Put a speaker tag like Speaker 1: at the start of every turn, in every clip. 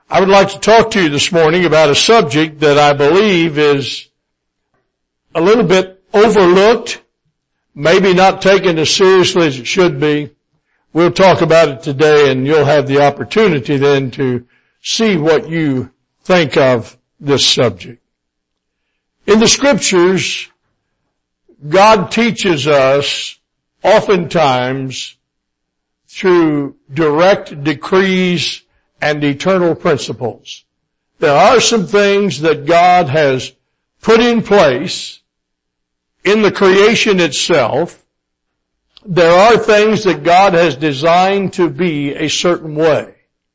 Speaker 1: I would like to talk to you this morning about a subject that I believe is a little bit overlooked, maybe not taken as seriously as it should be. We'll talk about it today, and you'll have the opportunity then to see what you think of this subject. In the Scriptures, God teaches us oftentimes through direct decrees and eternal principles. There are some things that God has put in place in the creation itself. There are things that God has designed to be a certain way.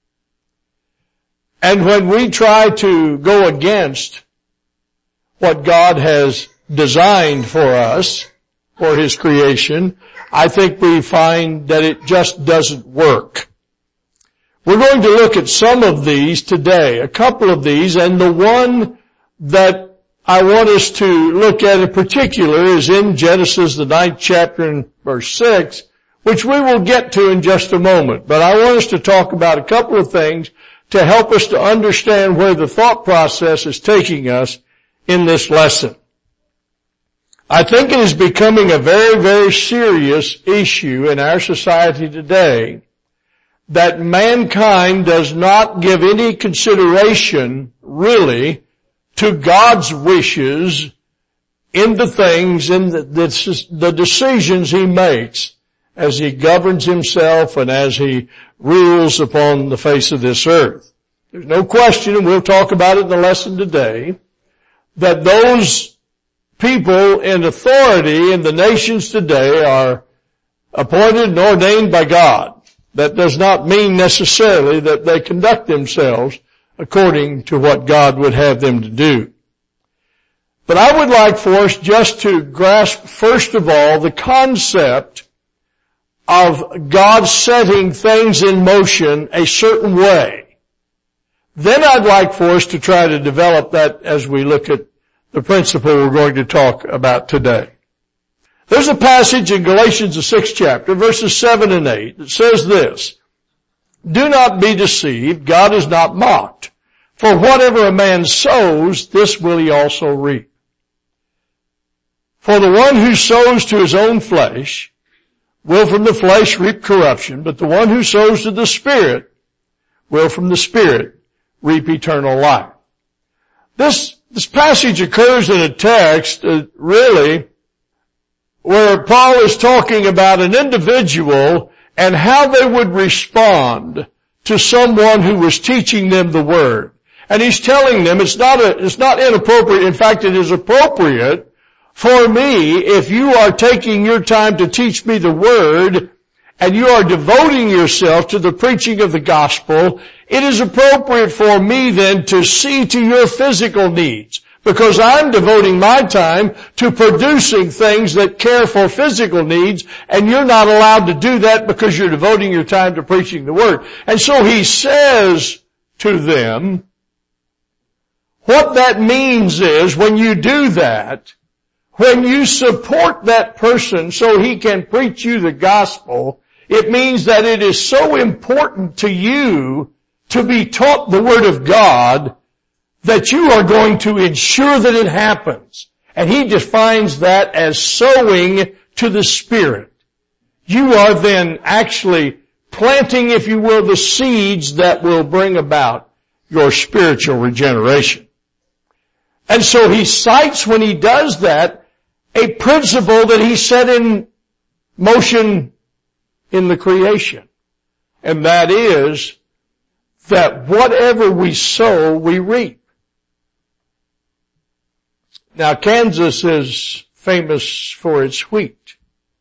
Speaker 1: And when we try to go against what God has designed for us, for His creation, I think we find that it just doesn't work. We're going to look at some of these today, a couple of these, and the one that I want us to look at in particular is in Genesis, the 9th chapter and verse 6, which we will get to in just a moment. But I want us to talk about a couple of things to help us to understand where the thought process is taking us in this lesson. I think it is becoming a very, very serious issue in our society today that mankind does not give any consideration, really, to God's wishes in the things, in the decisions He makes as He governs Himself and as He rules upon the face of this earth. There's no question, and we'll talk about it in the lesson today, that those people in authority in the nations today are appointed and ordained by God. That does not mean necessarily that they conduct themselves according to what God would have them to do. But I would like for us just to grasp, first of all, the concept of God setting things in motion a certain way. Then I'd like for us to try to develop that as we look at the principle we're going to talk about today. There's a passage in Galatians, the 6th chapter, verses 7 and 8, that says this: "Do not be deceived, God is not mocked. For whatever a man sows, this will he also reap. For the one who sows to his own flesh will from the flesh reap corruption, but the one who sows to the Spirit will from the Spirit reap eternal life." This passage occurs in a text, really, where Paul is talking about an individual and how they would respond to someone who was teaching them the Word. And he's telling them it's not inappropriate. In fact, it is appropriate for me, if you are taking your time to teach me the Word and you are devoting yourself to the preaching of the gospel, it is appropriate for me then to see to your physical needs, because I'm devoting my time to producing things that care for physical needs, and you're not allowed to do that because you're devoting your time to preaching the Word. And so he says to them, what that means is when you do that, when you support that person so he can preach you the gospel, it means that it is so important to you to be taught the Word of God that you are going to ensure that it happens. And he defines that as sowing to the Spirit. You are then actually planting, if you will, the seeds that will bring about your spiritual regeneration. And so he cites, when he does that, a principle that he set in motion in the creation. And that is that whatever we sow, we reap. Now, Kansas is famous for its wheat.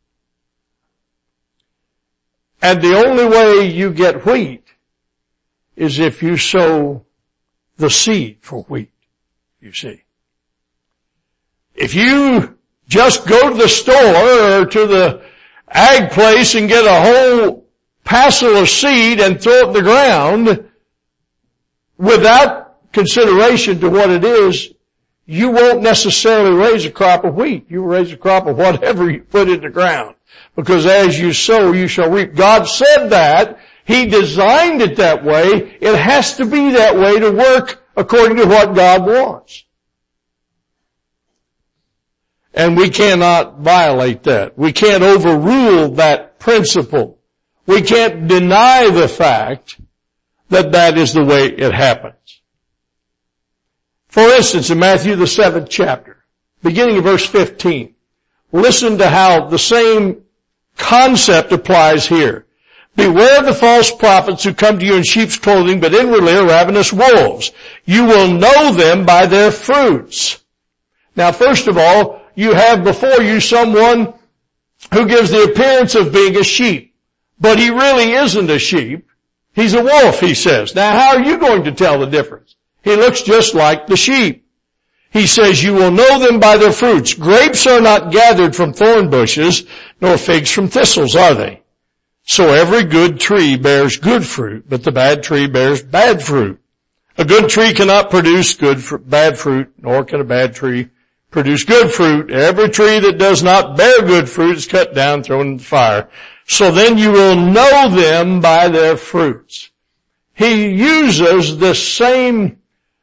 Speaker 1: And the only way you get wheat is if you sow the seed for wheat, you see. If you just go to the store or to the ag place and get a whole passel of seed and throw it in the ground without consideration to what it is, you won't necessarily raise a crop of wheat. You raise a crop of whatever you put in the ground. Because as you sow, you shall reap. God said that He designed it that way. It has to be that way to work according to what God wants. And we cannot violate that. We can't overrule that principle. We can't deny the fact that that is the way it happens. For instance, in Matthew the 7th chapter, beginning of verse 15, listen to how the same concept applies here. Beware of the false prophets who come to you in sheep's clothing, but inwardly are ravenous wolves. You will know them by their fruits. Now, first of all, you have before you someone who gives the appearance of being a sheep, but he really isn't a sheep. He's a wolf, he says. Now, how are you going to tell the difference? He looks just like the sheep. He says, you will know them by their fruits. Grapes are not gathered from thorn bushes, nor figs from thistles, are they? So every good tree bears good fruit, but the bad tree bears bad fruit. A good tree cannot produce bad fruit, nor can a bad tree produce good fruit. Every tree that does not bear good fruit is cut down, thrown in the fire. So then you will know them by their fruits. He uses this same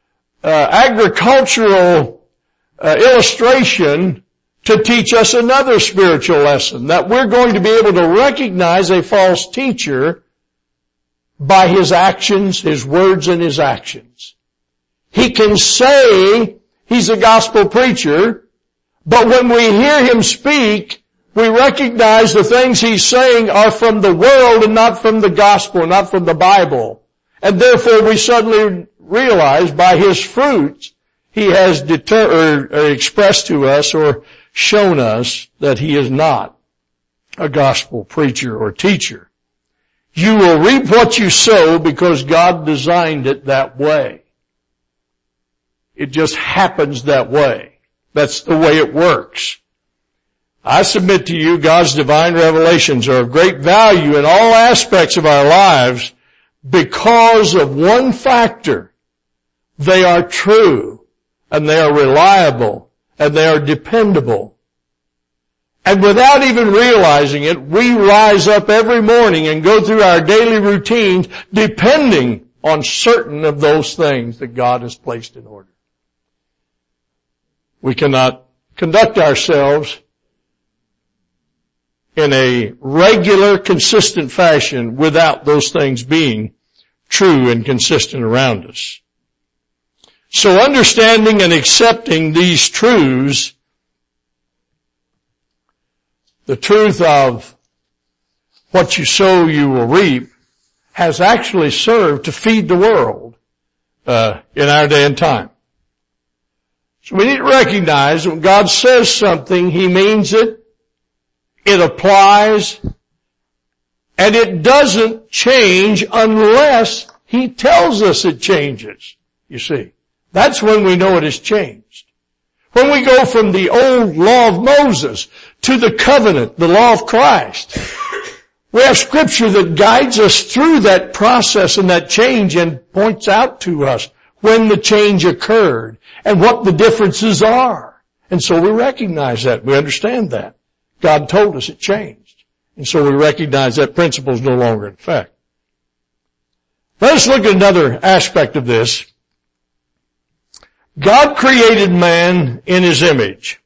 Speaker 1: agricultural illustration to teach us another spiritual lesson, that we're going to be able to recognize a false teacher by his actions, his words, and his actions. He can say he's a gospel preacher, but when we hear him speak, we recognize the things he's saying are from the world and not from the gospel, not from the Bible. And therefore we suddenly realize by his fruits he has expressed to us or shown us that he is not a gospel preacher or teacher. You will reap what you sow because God designed it that way. It just happens that way. That's the way it works. I submit to you, God's divine revelations are of great value in all aspects of our lives because of one factor. They are true, and they are reliable, and they are dependable. And without even realizing it, we rise up every morning and go through our daily routines depending on certain of those things that God has placed in order. We cannot conduct ourselves in a regular, consistent fashion without those things being true and consistent around us. So understanding and accepting these truths, the truth of what you sow you will reap, has actually served to feed the world in our day and time. So we need to recognize that when God says something, he means it. It applies, and it doesn't change unless he tells us it changes. You see, that's when we know it has changed. When we go from the old law of Moses to the covenant, the law of Christ, we have scripture that guides us through that process and that change and points out to us when the change occurred and what the differences are. And so we recognize that. We understand that. God told us it changed. And so we recognize that principle is no longer in effect. Let us look at another aspect of this. God created man in his image.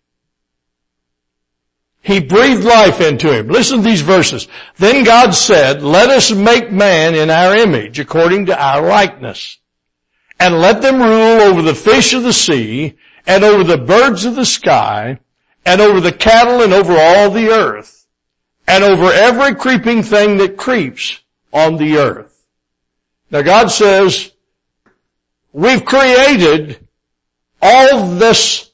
Speaker 1: He breathed life into him. Listen to these verses. Then God said, let us make man in our image, according to our likeness, and let them rule over the fish of the sea, and over the birds of the sky, and over the cattle, and over all the earth, and over every creeping thing that creeps on the earth. Now God says, we've created all this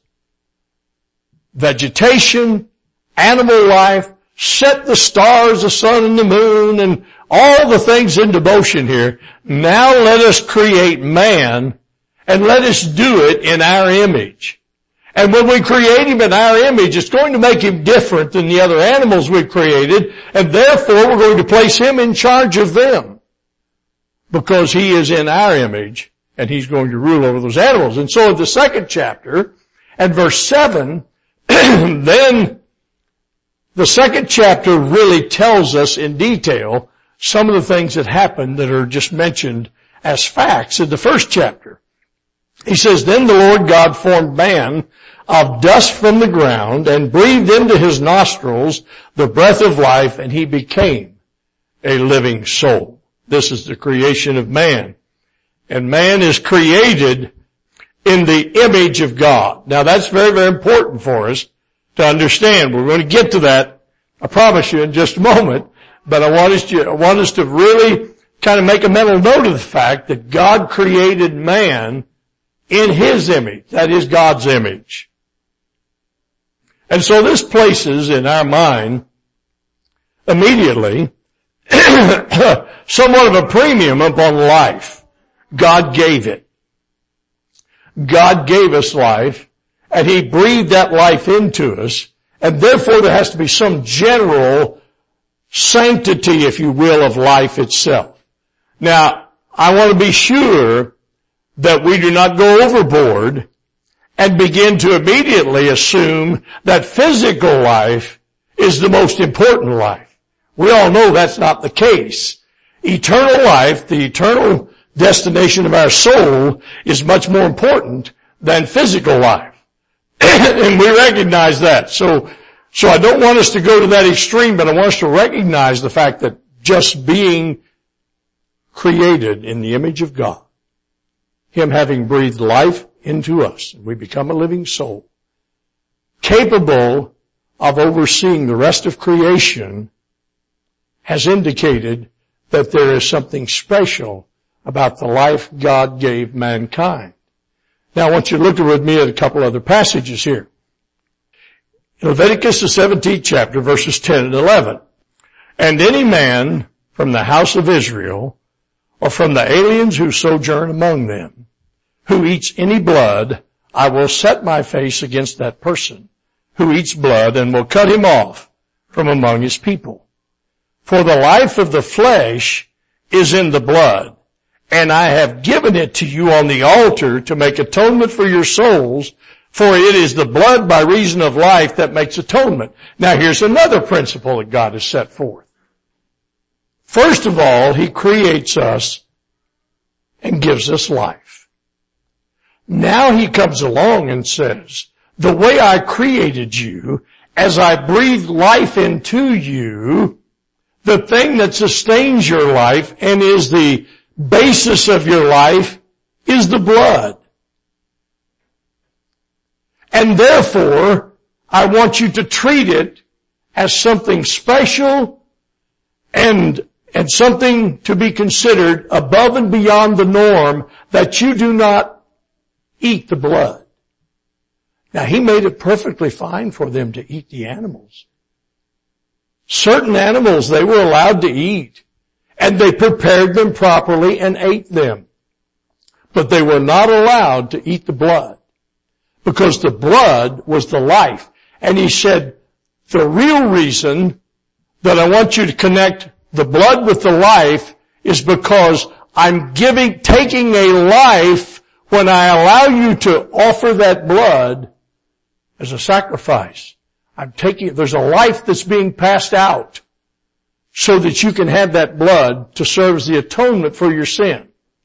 Speaker 1: vegetation, animal life, set the stars, the sun, and the moon, and all the things into motion here. Now let us create man, and let us do it in our image. And when we create him in our image, it's going to make him different than the other animals we've created, and therefore we're going to place him in charge of them. Because he is in our image, and he's going to rule over those animals. And so in the second chapter, and verse 7, then the second chapter really tells us in detail some of the things that happened that are just mentioned as facts in the first chapter. He says, then the Lord God formed man of dust from the ground and breathed into his nostrils the breath of life, and he became a living soul. This is the creation of man. And man is created in the image of God. Now that's very, very important for us to understand. We're going to get to that, I promise you, in just a moment. But I want us to really kind of make a mental note of the fact that God created man in his image. That is God's image. And so this places in our mind immediately somewhat of a premium upon life. God gave it. God gave us life, and he breathed that life into us, and therefore there has to be some general sanctity, if you will, of life itself. Now, I want to be sure that we do not go overboard and begin to immediately assume that physical life is the most important life. We all know that's not the case. Eternal life, the eternal destination of our soul, is much more important than physical life. And we recognize that. So I don't want us to go to that extreme, but I want us to recognize the fact that just being created in the image of God, him having breathed life into us, and we become a living soul, capable of overseeing the rest of creation, has indicated that there is something special about the life God gave mankind. Now I want you to look with me at a couple other passages here. In Leviticus the 17th chapter, verses 10 and 11. And any man from the house of Israel, or from the aliens who sojourn among them, who eats any blood, I will set my face against that person who eats blood, and will cut him off from among his people. For the life of the flesh is in the blood, and I have given it to you on the altar to make atonement for your souls, for it is the blood by reason of life that makes atonement. Now here's another principle that God has set forth. First of all, he creates us and gives us life. Now he comes along and says, the way I created you, as I breathed life into you, the thing that sustains your life and is the basis of your life is the blood. And therefore, I want you to treat it as something special and something to be considered above and beyond the norm, that you do not eat the blood. Now, he made it perfectly fine for them to eat the animals. Certain animals they were allowed to eat, and they prepared them properly and ate them. But they were not allowed to eat the blood, because the blood was the life. And he said, the real reason that I want you to connect the blood with the life is because I'm taking a life when I allow you to offer that blood as a sacrifice. There's a life that's being passed out so that you can have that blood to serve as the atonement for your sin.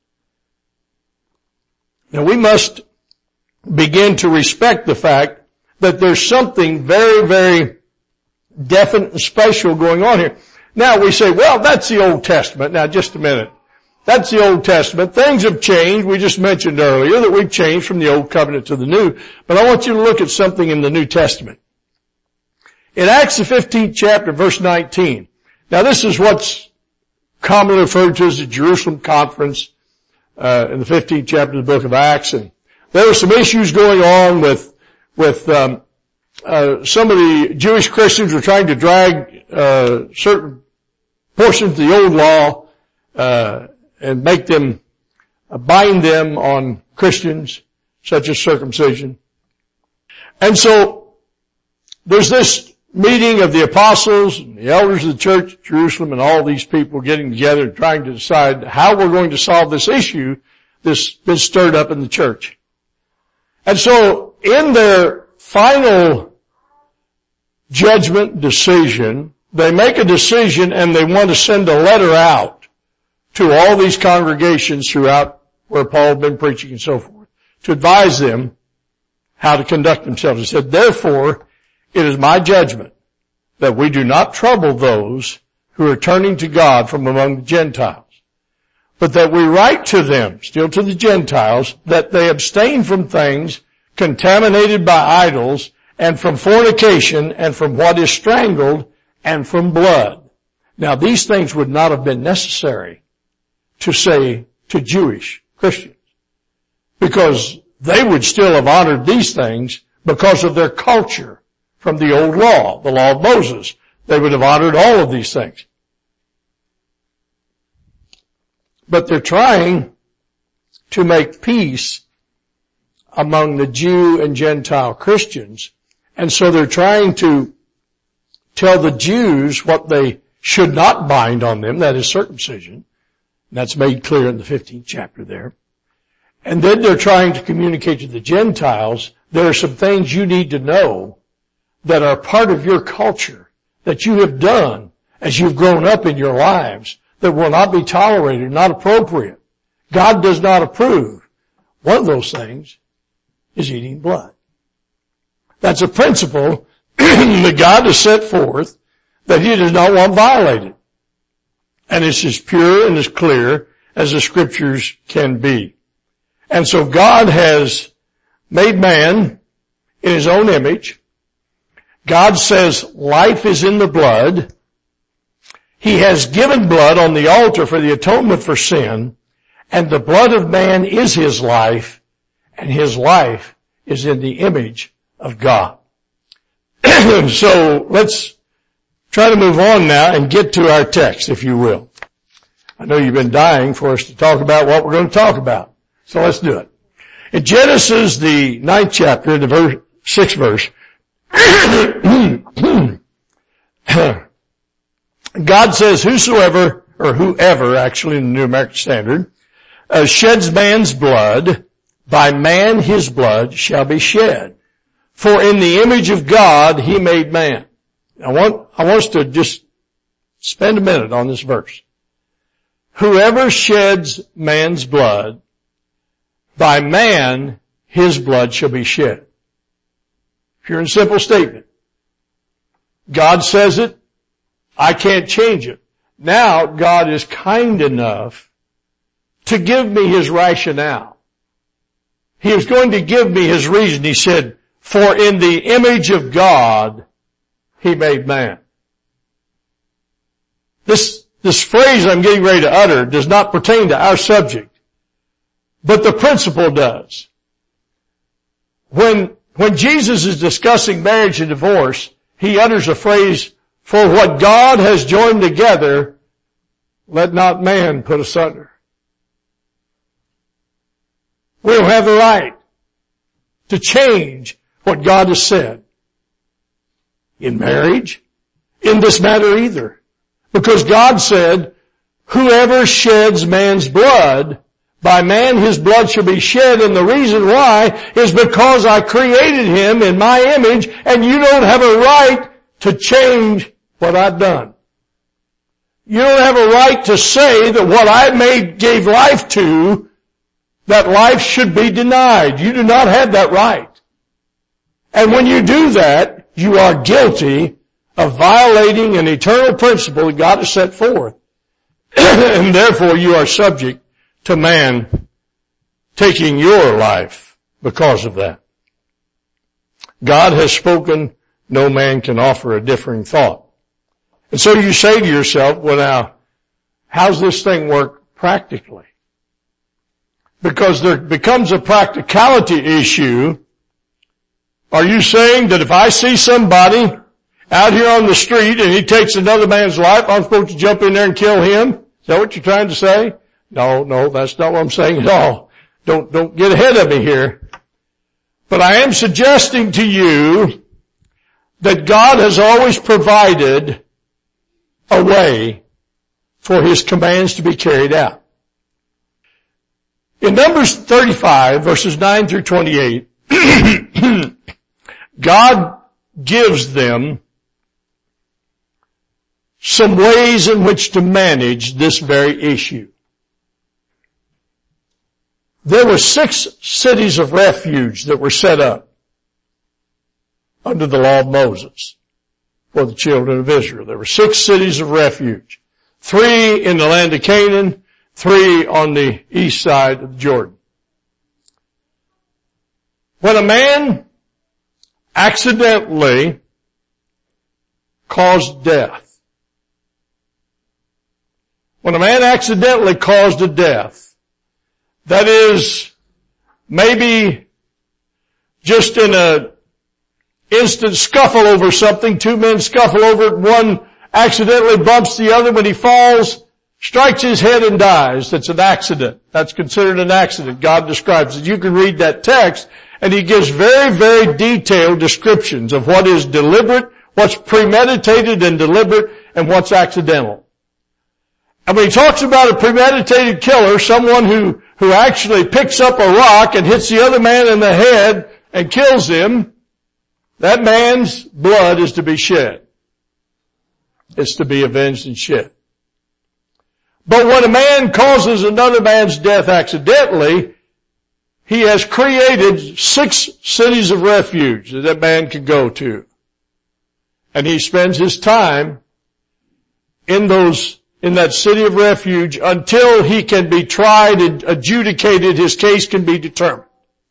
Speaker 1: Now we must begin to respect the fact that there's something very, very definite and special going on here. Now we say, well, that's the Old Testament. Now just a minute. That's the Old Testament. Things have changed. We just mentioned earlier that we've changed from the Old Covenant to the New. But I want you to look at something in the New Testament. In Acts the 15th chapter, verse 19. Now this is what's commonly referred to as the Jerusalem Conference, in the 15th chapter of the book of Acts. And there were some issues going on with some of the Jewish Christians were trying to drag, certain portions of the old law, and make them, bind them on Christians, such as circumcision. And so, there's this meeting of the apostles and the elders of the church at Jerusalem, and all these people getting together and trying to decide how we're going to solve this issue that's been stirred up in the church. And so, in their final judgment decision, they make a decision and they want to send a letter out to all these congregations throughout where Paul had been preaching and so forth, to advise them how to conduct themselves. He said, therefore, it is my judgment that we do not trouble those who are turning to God from among the Gentiles, but that we write to them, still to the Gentiles, that they abstain from things contaminated by idols, and from fornication, and from what is strangled, and from blood. Now these things would not have been necessary to say to Jewish Christians, because they would still have honored these things because of their culture from the old law, the law of Moses. They would have honored all of these things. But they're trying to make peace among the Jew and Gentile Christians. And so they're trying to tell the Jews what they should not bind on them, that is circumcision. And that's made clear in the 15th chapter there. And then they're trying to communicate to the Gentiles, there are some things you need to know that are part of your culture, that you have done as you've grown up in your lives, that will not be tolerated, not appropriate. God does not approve. One of those things is eating blood. That's a principle that God has set forth that He does not want violated. And it's as pure and as clear as the Scriptures can be. And so God has made man in His own image. God says life is in the blood. He has given blood on the altar for the atonement for sin, and the blood of man is His life, and His life is in the image of God. So let's try to move on now and get to our text, if you will. I know you've been dying for us to talk about what we're going to talk about, so let's do it. In Genesis, the 9th chapter, the 6th verse, God says, whosoever, or whoever, actually in the New American Standard, sheds man's blood, by man his blood shall be shed. For in the image of God He made man. I want us to just spend a minute on this verse. Whoever sheds man's blood, by man his blood shall be shed. Pure and simple statement. God says it. I can't change it. Now God is kind enough to give me His rationale. He is going to give me His reason. He said, for in the image of God He made man. This phrase I'm getting ready to utter does not pertain to our subject, but the principle does. When Jesus is discussing marriage and divorce, He utters a phrase, for what God has joined together, let not man put asunder. We don't have the right to change what God has said in marriage, in this matter either. Because God said, whoever sheds man's blood, by man his blood shall be shed, and the reason why is because I created him in my image, and you don't have a right to change what I've done. You don't have a right to say that what I gave life to, that life should be denied. You do not have that right. And when you do that, you are guilty of violating an eternal principle that God has set forth. And therefore you are subject to man taking your life because of that. God has spoken, no man can offer a differing thought. And so you say to yourself, well now, how's this thing work practically? Because there becomes a practicality issue. Are you saying that if I see somebody out here on the street and he takes another man's life, I'm supposed to jump in there and kill him? Is that what you're trying to say? No, that's not what I'm saying at all. Don't get ahead of me here. But I am suggesting to you that God has always provided a way for His commands to be carried out. In Numbers 35, verses 9 through 28, God gives them some ways in which to manage this very issue. There were 6 cities of refuge that were set up under the law of Moses for the children of Israel. There were 6 cities of refuge. 3 in the land of Canaan, 3 on the east side of Jordan. When a man accidentally caused death, when a man accidentally caused a death, that is, maybe just in a instant scuffle over something, 2 men scuffle over it, one accidentally bumps the other when he falls, strikes his head and dies. That's an accident. That's considered an accident. God describes it. You can read that text and he gives very, very detailed descriptions of what is deliberate, what's premeditated and deliberate, and what's accidental. And when he talks about a premeditated killer, someone who actually picks up a rock and hits the other man in the head and kills him, that man's blood is to be shed. It's to be avenged and shed. But when a man causes another man's death accidentally, he has created 6 cities of refuge that man can go to. And he spends his time in that city of refuge until he can be tried and adjudicated, his case can be determined.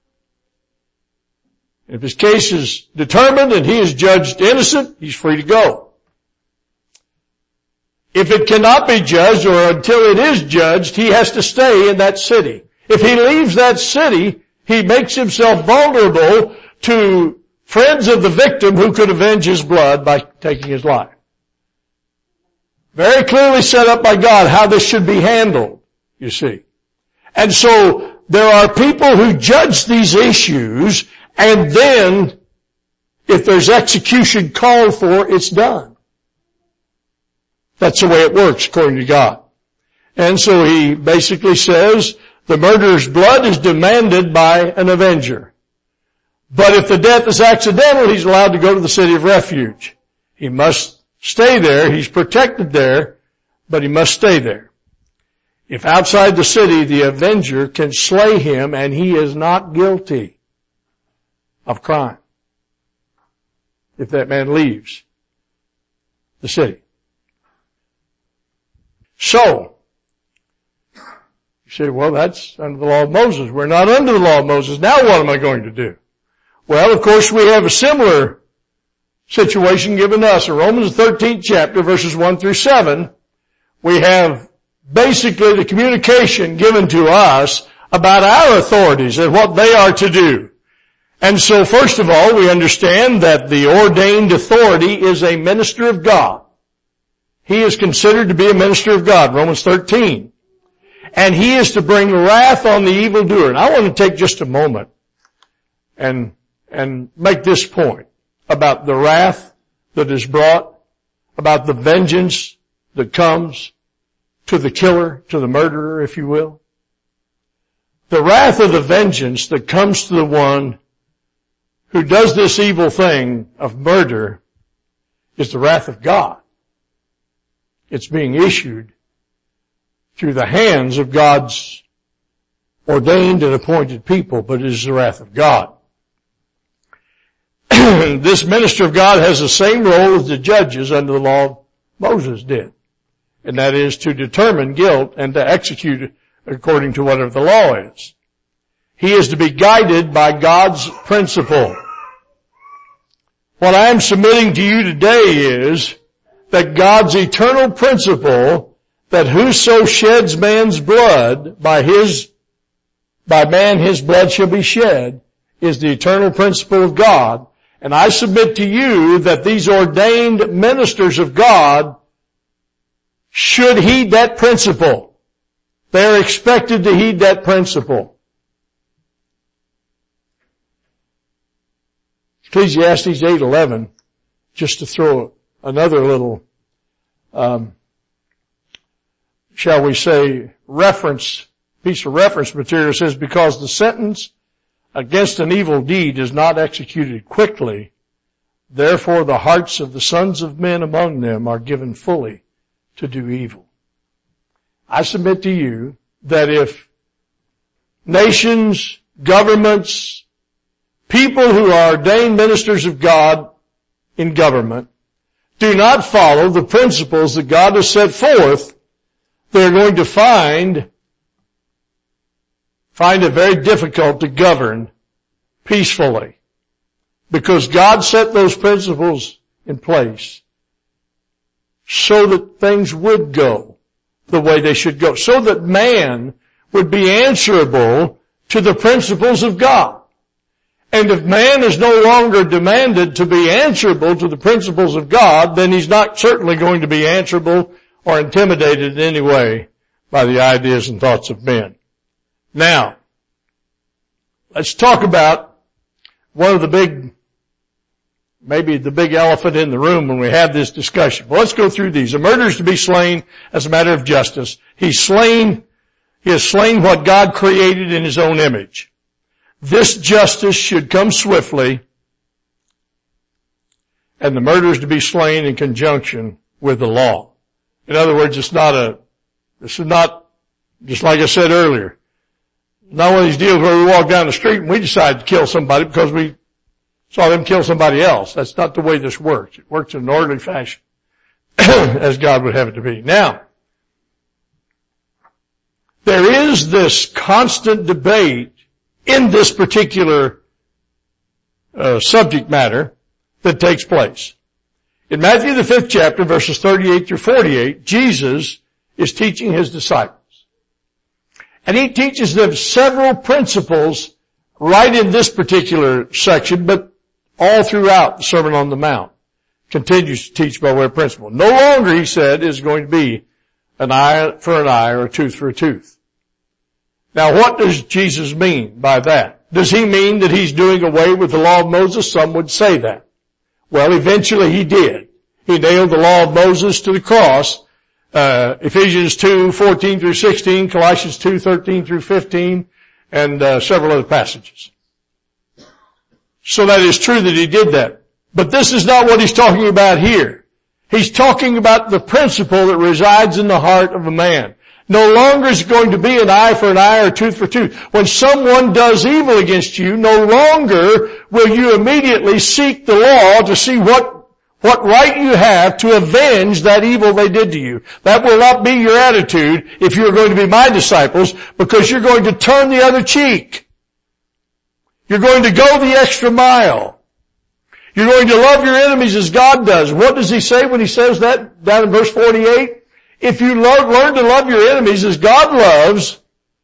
Speaker 1: If his case is determined and he is judged innocent, he's free to go. If it cannot be judged or until it is judged, he has to stay in that city. If he leaves that city, he makes himself vulnerable to friends of the victim who could avenge his blood by taking his life. Very clearly set up by God how this should be handled, you see. And so there are people who judge these issues, and then if there's execution called for, it's done. That's the way it works according to God. And so he basically says the murderer's blood is demanded by an avenger. But if the death is accidental, he's allowed to go to the city of refuge. He must stay there. He's protected there, but he must stay there. If outside the city, the avenger can slay him and he is not guilty of crime, if that man leaves the city. So, you say, well, that's under the law of Moses. We're not under the law of Moses. Now what am I going to do? Well, of course, we have a similar situation given us. In Romans 13th chapter, verses 1 through 7, we have basically the communication given to us about our authorities and what they are to do. And so, first of all, we understand that the ordained authority is a minister of God. He is considered to be a minister of God, Romans 13. And he is to bring wrath on the evildoer. And I want to take just a moment and make this point about the wrath that is brought, about the vengeance that comes to the killer, to the murderer, if you will. The wrath of the vengeance that comes to the one who does this evil thing of murder is the wrath of God. It's being issued through the hands of God's ordained and appointed people, but it is the wrath of God. This minister of God has the same role as the judges under the law Moses did, and that is to determine guilt and to execute it according to whatever the law is. He is to be guided by God's principle. What I am submitting to you today is that God's eternal principle that whoso sheds man's blood, by man his blood shall be shed, is the eternal principle of God. And I submit to you that these ordained ministers of God should heed that principle. They are expected to heed that principle. Ecclesiastes 8:11, just to throw another little, shall we say, piece of reference material, says, because the sentence against an evil deed is not executed quickly, therefore the hearts of the sons of men among them are given fully to do evil. I submit to you that if nations, governments, people who are ordained ministers of God in government do not follow the principles that God has set forth, they're going to find it very difficult to govern peacefully. Because God set those principles in place so that things would go the way they should go. So that man would be answerable to the principles of God. And if man is no longer demanded to be answerable to the principles of God, then he's not certainly going to be answerable or intimidated in any way by the ideas and thoughts of men. Now, let's talk about one of the maybe the big elephant in the room when we have this discussion. Well, let's go through these. A murderer is to be slain as a matter of justice. He has slain what God created in his own image. This justice should come swiftly, and the murderer is to be slain in conjunction with the law. In other words, this is not, just like I said earlier, not one of these deals where we walk down the street and we decide to kill somebody because we saw them kill somebody else. That's not the way this works. It works in an orderly fashion, as God would have it to be. Now, there is this constant debate in this particular subject matter that takes place. In Matthew the 5th chapter, verses 38 through 48, Jesus is teaching his disciples. And he teaches them several principles right in this particular section, but all throughout the Sermon on the Mount. Continues to teach by way of principle. No longer, he said, is going to be an eye for an eye or a tooth for a tooth. Now, what does Jesus mean by that? Does he mean that he's doing away with the law of Moses? Some would say that. Well, eventually he did. He nailed the law of Moses to the cross. Ephesians 2:14 through 16, Colossians 2:13 through 15, and several other passages. So that is true that he did that. But this is not what he's talking about here. He's talking about the principle that resides in the heart of a man. No longer is it going to be an eye for an eye or tooth for tooth. When someone does evil against you, no longer will you immediately seek the law to see what right you have to avenge that evil they did to you. That will not be your attitude if you are going to be my disciples, because you're going to turn the other cheek. You're going to go the extra mile. You're going to love your enemies as God does. What does he say when he says that down in verse 48? If you learn to love your enemies as God loves,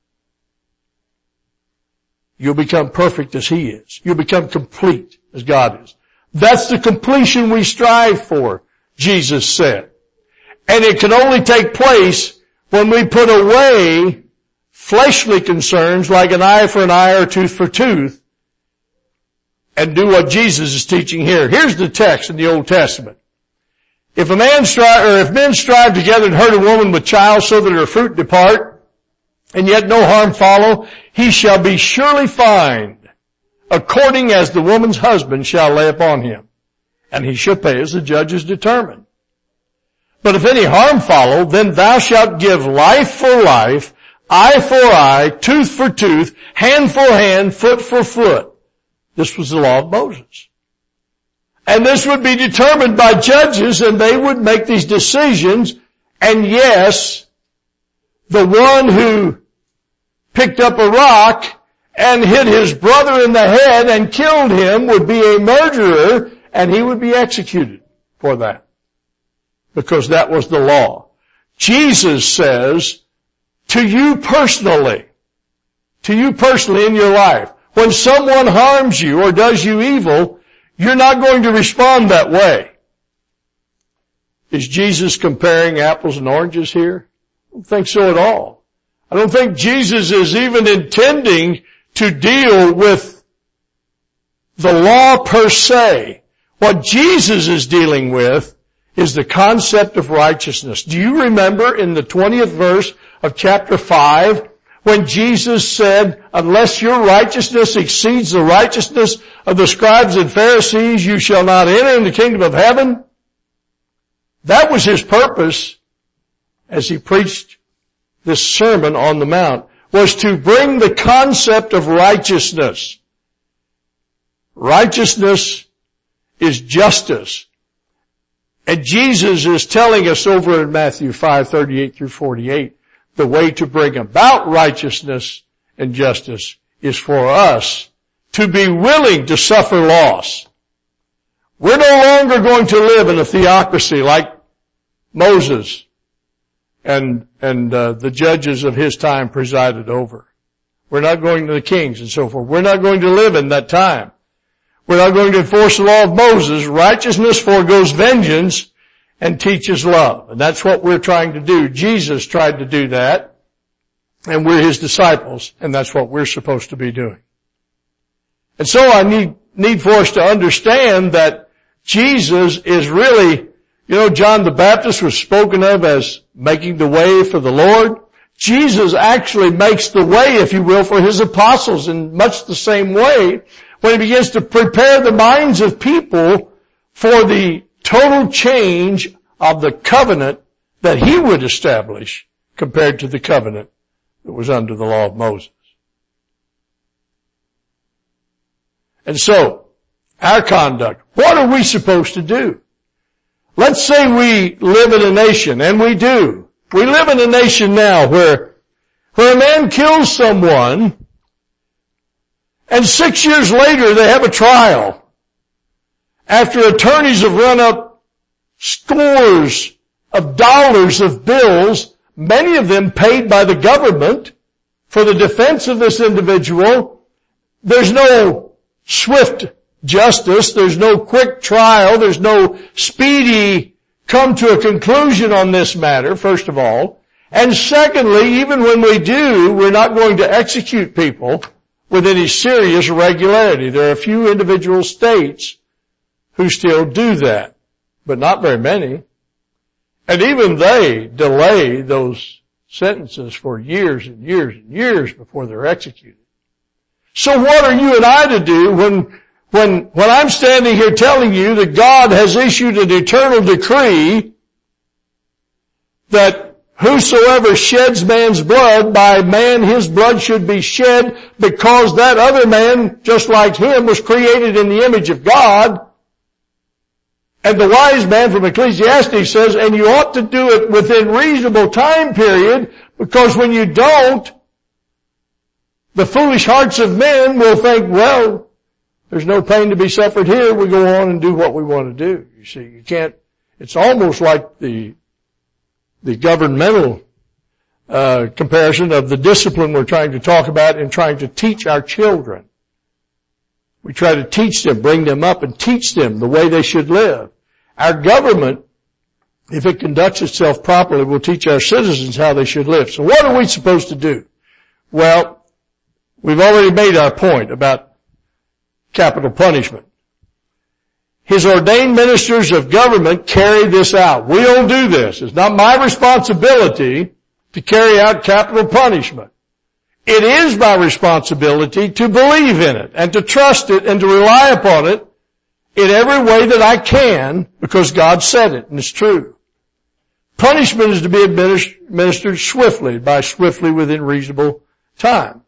Speaker 1: you'll become perfect as he is. You'll become complete as God is. That's the completion we strive for, Jesus said. And it can only take place when we put away fleshly concerns like an eye for an eye or tooth for tooth and do what Jesus is teaching here. Here's the text in the Old Testament. If men strive together and hurt a woman with child so that her fruit depart, and yet no harm follow, he shall be surely fined, according as the woman's husband shall lay upon him, and he shall pay as the judges determine. But if any harm follow, then thou shalt give life for life, eye for eye, tooth for tooth, hand for hand, foot for foot. This was the law of Moses. And this would be determined by judges, and they would make these decisions. And yes, the one who picked up a rock and hit his brother in the head and killed him would be a murderer, and he would be executed for that, because that was the law. Jesus says, to you personally in your life, when someone harms you or does you evil, you're not going to respond that way. Is Jesus comparing apples and oranges here? I don't think so at all. I don't think Jesus is even intending to deal with the law per se. What Jesus is dealing with is the concept of righteousness. Do you remember in the 20th verse of chapter 5, when Jesus said, unless your righteousness exceeds the righteousness of the scribes and Pharisees, you shall not enter in the kingdom of heaven? That was his purpose as he preached this Sermon on the Mount, was to bring the concept of righteousness. Righteousness is justice. And Jesus is telling us over in Matthew 5:38 through 48, the way to bring about righteousness and justice is for us to be willing to suffer loss. We're no longer going to live in a theocracy like Moses and the judges of his time presided over. We're not going to the kings and so forth. We're not going to live in that time. We're not going to enforce the law of Moses. Righteousness foregoes vengeance and teaches love. And that's what we're trying to do. Jesus tried to do that, and we're his disciples, and that's what we're supposed to be doing. And so I need for us to understand that Jesus is really, John the Baptist was spoken of as making the way for the Lord. Jesus actually makes the way, if you will, for his apostles in much the same way when he begins to prepare the minds of people for the total change of the covenant that he would establish compared to the covenant that was under the law of Moses. And so, our conduct, what are we supposed to do? Let's say we live in a nation, and we do. We live in a nation now where a man kills someone, and 6 years later they have a trial. After attorneys have run up scores of dollars of bills, many of them paid by the government for the defense of this individual, there's no swift justice, there's no quick trial, there's no speedy come to a conclusion on this matter, first of all. And secondly, even when we do, we're not going to execute people with any serious regularity. There are a few individual states who still do that, but not very many. And even they delay those sentences for years and years and years before they're executed. So what are you and I to do when I'm standing here telling you that God has issued an eternal decree that whosoever sheds man's blood, by man his blood should be shed, because that other man, just like him, was created in the image of God. And the wise man from Ecclesiastes says, and you ought to do it within reasonable time period, because when you don't, the foolish hearts of men will think, well, there's no pain to be suffered here. We go on and do what we want to do. You see, you can't, it's almost like the governmental comparison of the discipline we're trying to talk about and trying to teach our children. We try to teach them, bring them up and teach them the way they should live. Our government, if it conducts itself properly, will teach our citizens how they should live. So what are we supposed to do? Well, we've already made our point about capital punishment. His ordained ministers of government carry this out. We'll do this. It's not my responsibility to carry out capital punishment. It is my responsibility to believe in it and to trust it and to rely upon it in every way that I can, because God said it and it's true. Punishment is to be administered swiftly, by swiftly within reasonable time.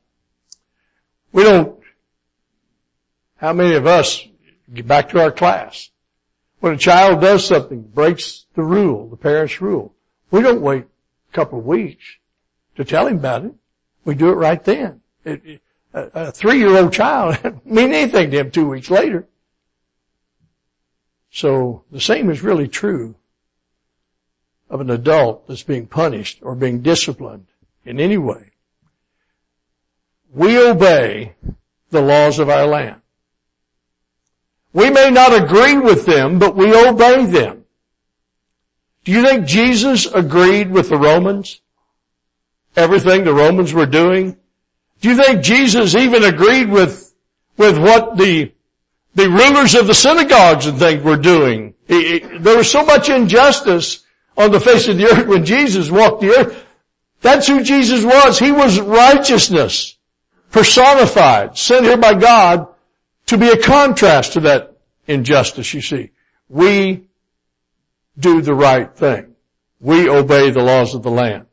Speaker 1: How many of us, get back to our class, when a child does something, breaks the rule, the parent's rule, we don't wait a couple of weeks to tell him about it. We do it right then. A 3-year-old child doesn't mean anything to him 2 weeks later. So the same is really true of an adult that's being punished or being disciplined in any way. We obey the laws of our land. We may not agree with them, but we obey them. Do you think Jesus agreed with the Romans? Everything the Romans were doing? Do you think Jesus even agreed with what the rulers of the synagogues and things were doing? There was so much injustice on the face of the earth when Jesus walked the earth. That's who Jesus was. He was righteousness personified, sent here by God to be a contrast to that injustice, you see. We do the right thing. we obey the laws of the land.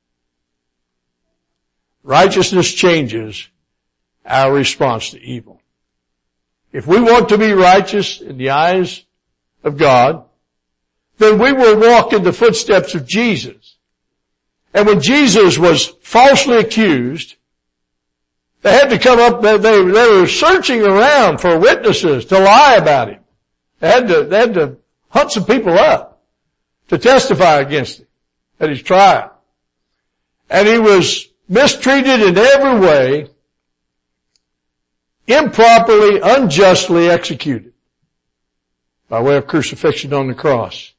Speaker 1: Righteousness changes our response to evil. If we want to be righteous in the eyes of God, then we will walk in the footsteps of Jesus. And when Jesus was falsely accused, they had to come up, they were searching around for witnesses to lie about him. They had to hunt some people up to testify against him at his trial. And he was mistreated in every way, improperly, unjustly executed by way of crucifixion on the cross.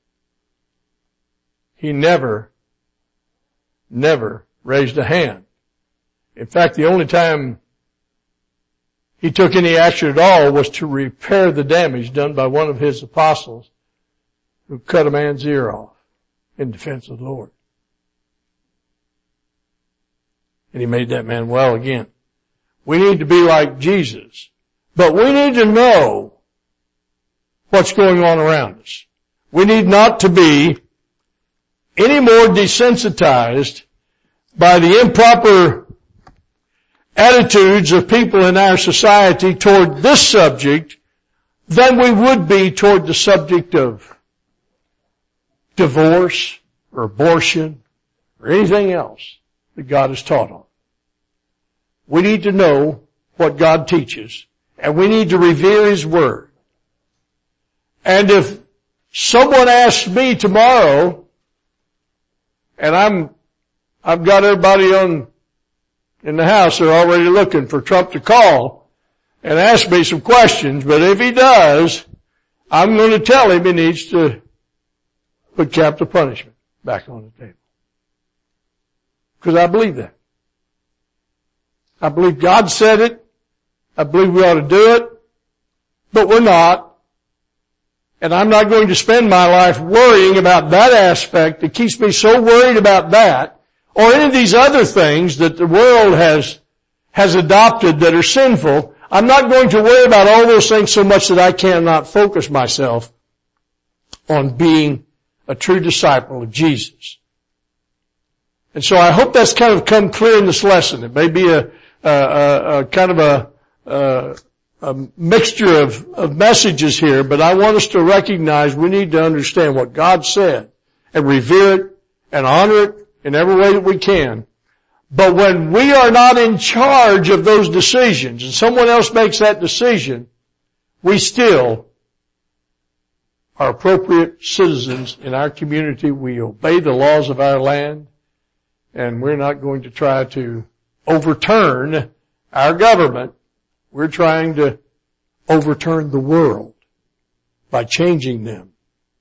Speaker 1: He never raised a hand. In fact, the only time he took any action at all was to repair the damage done by one of his apostles who cut a man's ear off in defense of the Lord. And he made that man well again. We need to be like Jesus, but we need to know what's going on around us. We need not to be any more desensitized by the improper attitudes of people in our society toward this subject than we would be toward the subject of divorce or abortion or anything else that God has taught on. We need to know what God teaches, and we need to revere His Word. And if someone asks me tomorrow, and I've got everybody in the house, they're already looking for Trump to call and ask me some questions, but if he does, I'm going to tell him he needs to put capital punishment back on the table. Because I believe that. I believe God said it. I believe we ought to do it. But we're not. And I'm not going to spend my life worrying about that aspect that keeps me so worried about that, or any of these other things that the world has adopted that are sinful. I'm not going to worry about all those things so much that I cannot focus myself on being a true disciple of Jesus. And so I hope that's kind of come clear in this lesson. It may be a kind of a mixture of messages here, but I want us to recognize we need to understand what God said and revere it and honor it in every way that we can. But when we are not in charge of those decisions and someone else makes that decision, we still are appropriate citizens in our community. We obey the laws of our land, and we're not going to try to overturn our government. We're trying to overturn the world by changing them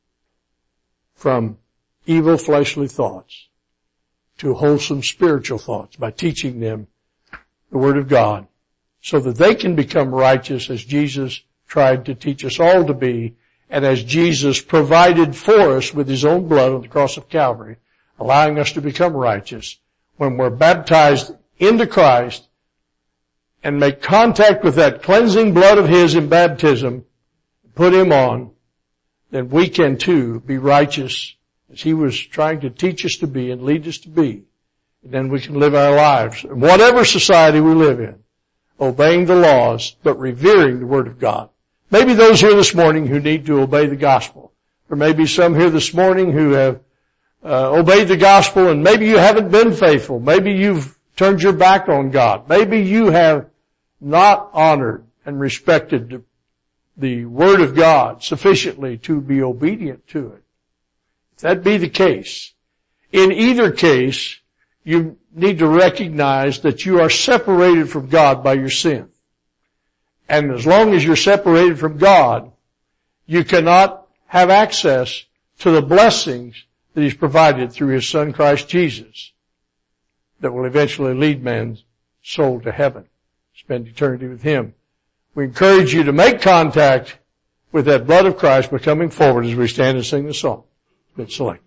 Speaker 1: from evil fleshly thoughts to wholesome spiritual thoughts by teaching them the Word of God so that they can become righteous as Jesus tried to teach us all to be, and as Jesus provided for us with His own blood on the cross of Calvary, allowing us to become righteous when we're baptized into Christ and make contact with that cleansing blood of His in baptism, put Him on, then we can too be righteous as He was trying to teach us to be and lead us to be. And then we can live our lives, in whatever society we live in, obeying the laws, but revering the Word of God. Maybe those here this morning who need to obey the gospel. There may be some here this morning who have obeyed the gospel, and maybe you haven't been faithful. Maybe you've turned your back on God. Maybe you have not honored and respected the Word of God sufficiently to be obedient to it. If that be the case, in either case, you need to recognize that you are separated from God by your sin. And as long as you're separated from God, you cannot have access to the blessings that He's provided through His Son Christ Jesus that will eventually lead man's soul to heaven, spend eternity with Him. We encourage you to make contact with that blood of Christ by coming forward as we stand and sing the song. Good select.